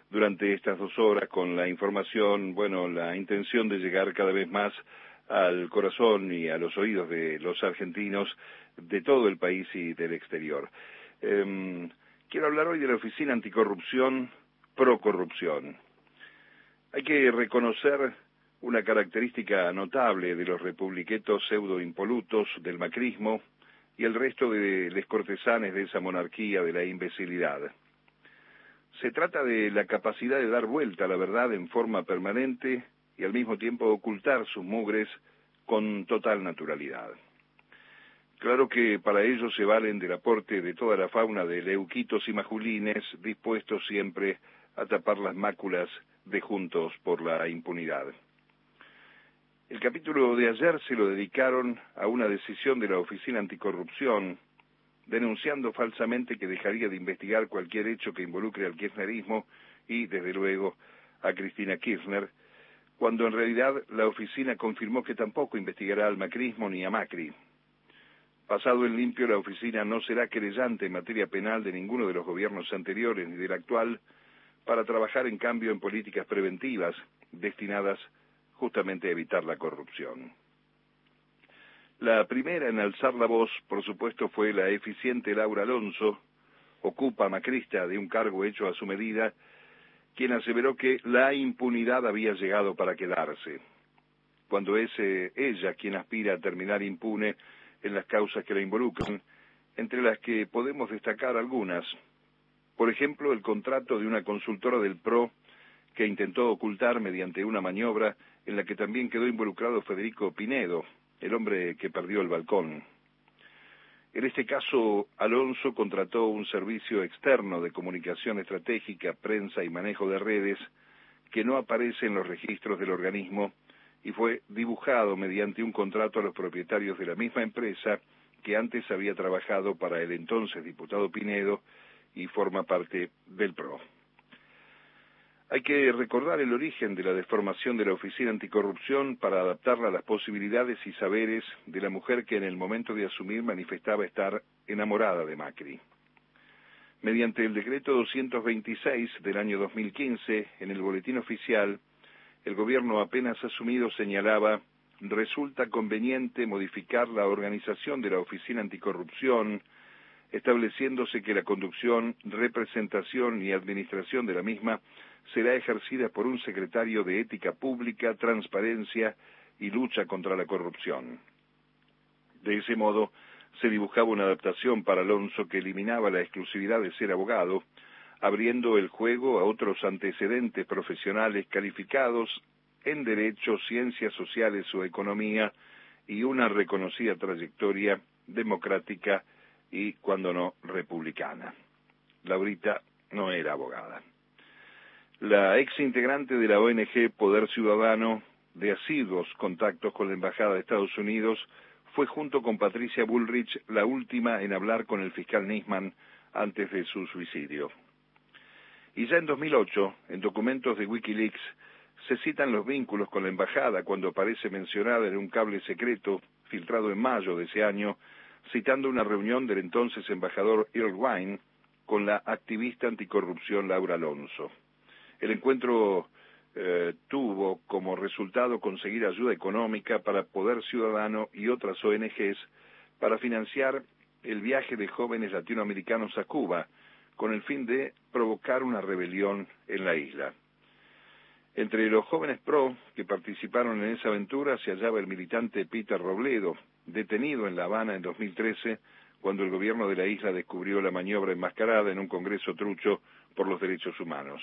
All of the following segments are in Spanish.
durante estas 2 horas con la información, la intención de llegar cada vez más al corazón y a los oídos de los argentinos de todo el país y del exterior. Quiero hablar hoy de la Oficina Anticorrupción, Procorrupción. Hay que reconocer una característica notable de los republiquetos pseudo-impolutos del macrismo y el resto de les cortesanes de esa monarquía de la imbecilidad. Se trata de la capacidad de dar vuelta a la verdad en forma permanente y al mismo tiempo ocultar sus mugres con total naturalidad. Claro que para ello se valen del aporte de toda la fauna de leuquitos y majulines dispuestos siempre a tapar las máculas de Juntos por la Impunidad. El capítulo de ayer se lo dedicaron a una decisión de la Oficina Anticorrupción, denunciando falsamente que dejaría de investigar cualquier hecho que involucre al kirchnerismo y, desde luego, a Cristina Kirchner, cuando en realidad la oficina confirmó que tampoco investigará al macrismo ni a Macri. Pasado en limpio, la oficina no será querellante en materia penal de ninguno de los gobiernos anteriores ni del actual, para trabajar en cambio en políticas preventivas destinadas justamente a evitar la corrupción. La primera en alzar la voz, por supuesto, fue la eficiente Laura Alonso, ocupa macrista de un cargo hecho a su medida, quien aseveró que la impunidad había llegado para quedarse, cuando es ella quien aspira a terminar impune en las causas que la involucran, entre las que podemos destacar algunas. Por ejemplo, el contrato de una consultora del PRO que intentó ocultar mediante una maniobra en la que también quedó involucrado Federico Pinedo, el hombre que perdió el balcón. En este caso, Alonso contrató un servicio externo de comunicación estratégica, prensa y manejo de redes que no aparece en los registros del organismo y fue dibujado mediante un contrato a los propietarios de la misma empresa que antes había trabajado para el entonces diputado Pinedo y forma parte del PRO. Hay que recordar el origen de la deformación de la Oficina Anticorrupción para adaptarla a las posibilidades y saberes de la mujer que en el momento de asumir manifestaba estar enamorada de Macri. Mediante el decreto 226 del año 2015, en el boletín oficial, el gobierno apenas asumido señalaba: resulta conveniente modificar la organización de la Oficina Anticorrupción, estableciéndose que la conducción, representación y administración de la misma será ejercida por un secretario de Ética Pública, Transparencia y Lucha contra la Corrupción. De ese modo, se dibujaba una adaptación para Alonso que eliminaba la exclusividad de ser abogado, abriendo el juego a otros antecedentes profesionales calificados en Derecho, Ciencias Sociales o Economía y una reconocida trayectoria democrática y, cuando no, republicana. Laurita no era abogada. La ex integrante de la ONG Poder Ciudadano, de asiduos contactos con la Embajada de Estados Unidos, fue junto con Patricia Bullrich la última en hablar con el fiscal Nisman antes de su suicidio. Y ya en 2008, en documentos de Wikileaks, se citan los vínculos con la Embajada cuando aparece mencionada en un cable secreto filtrado en mayo de ese año, citando una reunión del entonces embajador Earl Wine con la activista anticorrupción Laura Alonso. El encuentro tuvo como resultado conseguir ayuda económica para Poder Ciudadano y otras ONGs para financiar el viaje de jóvenes latinoamericanos a Cuba, con el fin de provocar una rebelión en la isla. Entre los jóvenes PRO que participaron en esa aventura se hallaba el militante Peter Robledo, detenido en La Habana en 2013, cuando el gobierno de la isla descubrió la maniobra enmascarada en un congreso trucho por los derechos humanos.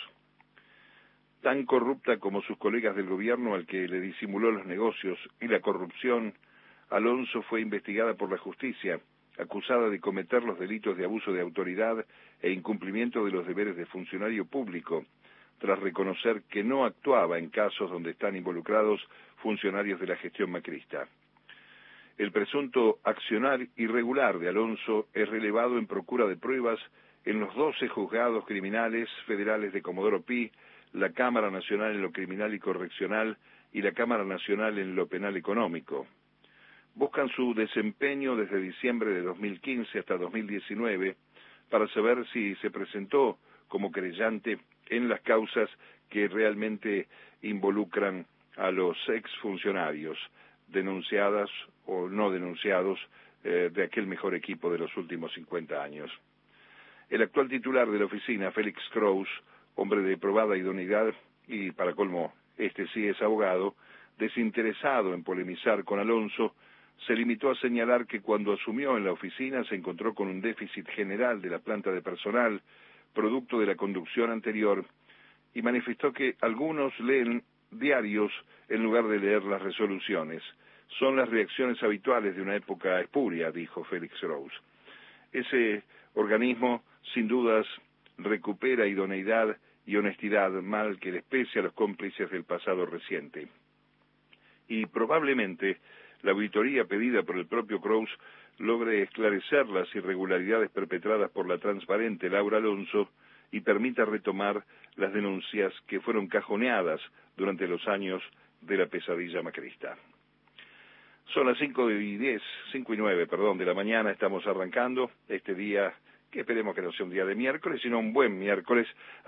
Tan corrupta como sus colegas del gobierno al que le disimuló los negocios y la corrupción, Alonso fue investigada por la justicia, acusada de cometer los delitos de abuso de autoridad e incumplimiento de los deberes de funcionario público, tras reconocer que no actuaba en casos donde están involucrados funcionarios de la gestión macrista. El presunto accionar irregular de Alonso es relevado en procura de pruebas en los 12 juzgados criminales federales de Comodoro Pi, la Cámara Nacional en lo Criminal y Correccional y la Cámara Nacional en lo Penal Económico. Buscan su desempeño desde diciembre de 2015 hasta 2019 para saber si se presentó como querellante en las causas que realmente involucran a los exfuncionarios, denunciadas o no denunciados, de aquel mejor equipo de los últimos 50 años. El actual titular de la oficina, Felix Krauss, hombre de probada idoneidad y, para colmo, este sí es abogado, desinteresado en polemizar con Alonso, se limitó a señalar que cuando asumió en la oficina se encontró con un déficit general de la planta de personal, producto de la conducción anterior, y manifestó que algunos leen diarios en lugar de leer las resoluciones. Son las reacciones habituales de una época espuria, dijo Félix Krauss. Ese organismo, sin dudas, recupera idoneidad y honestidad, mal que desprecie a los cómplices del pasado reciente. Y probablemente la auditoría pedida por el propio Krauss logre esclarecer las irregularidades perpetradas por la transparente Laura Alonso y permita retomar las denuncias que fueron cajoneadas durante los años de la pesadilla macrista. Son las 5:09 de la mañana, estamos arrancando este día, que esperemos que no sea un día de miércoles, sino un buen miércoles.